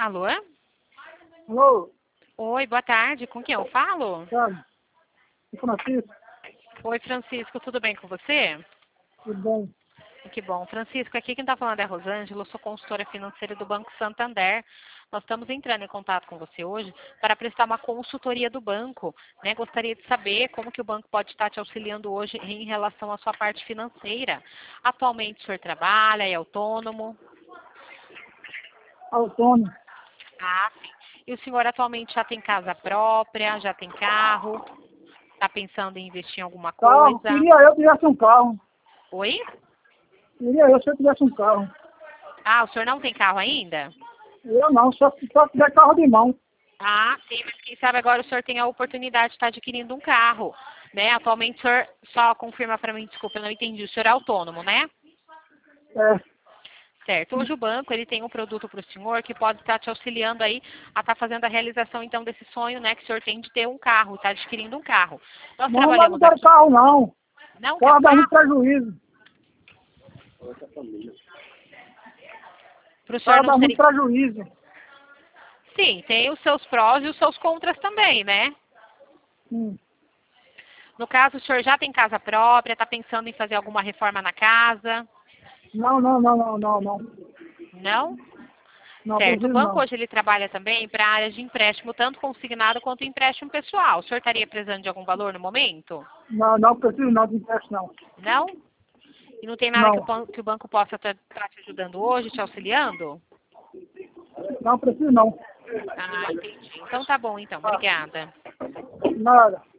Alô? Alô? Oi, boa tarde. Com quem eu falo? Sabe? Francisco, Oi, Francisco. Tudo bem com você? tudo bem? Que bom. Francisco, aqui quem está falando é a Rosângela. Eu sou consultora financeira do Banco Santander. Nós estamos entrando em contato com você hoje para prestar uma consultoria do banco, né? Gostaria de saber como que o banco pode estar te auxiliando hoje em relação à sua parte financeira. Atualmente o senhor trabalha, é autônomo? Autônomo. Ah, sim. E o senhor atualmente já tem casa própria, já tem carro? Está pensando em investir em alguma Carro, coisa? queria eu tivesse um carro. Oi? Queria eu se eu tivesse um carro. Ah, o senhor não tem carro ainda? Eu não, só tiver carro de mão. Ah, sim, mas quem sabe agora o senhor tem a oportunidade de estar adquirindo um carro, né? Atualmente o senhor, só confirma para mim, desculpa, eu não entendi, o senhor é autônomo, né? É, Certo. Hoje o banco, ele tem um produto para o senhor que pode estar te auxiliando aí a estar fazendo a realização, então, desse sonho, né, que o senhor tem de ter um carro, estar adquirindo um carro. Nós não, mas não trabalhamos quero aqui. carro não. Não quer um Carro dá muito carro? prejuízo. Para o senhor Carro não dá muito seria... prejuízo. Sim, tem os seus prós e os seus contras também, né? Hum. No caso, o senhor já tem casa própria, está pensando em fazer alguma reforma na casa? Não, não, não, não, não, não. Não? Não, Certo. O preciso banco não. hoje ele trabalha também para áreas de empréstimo, tanto consignado quanto empréstimo pessoal. O senhor estaria precisando de algum valor no momento? Não, não preciso não de empréstimo não. Não? E não tem nada que Não, que o banco possa estar te ajudando hoje, te auxiliando? não preciso não. Ah, entendi. Então tá bom, então. Ah, Obrigada. nada.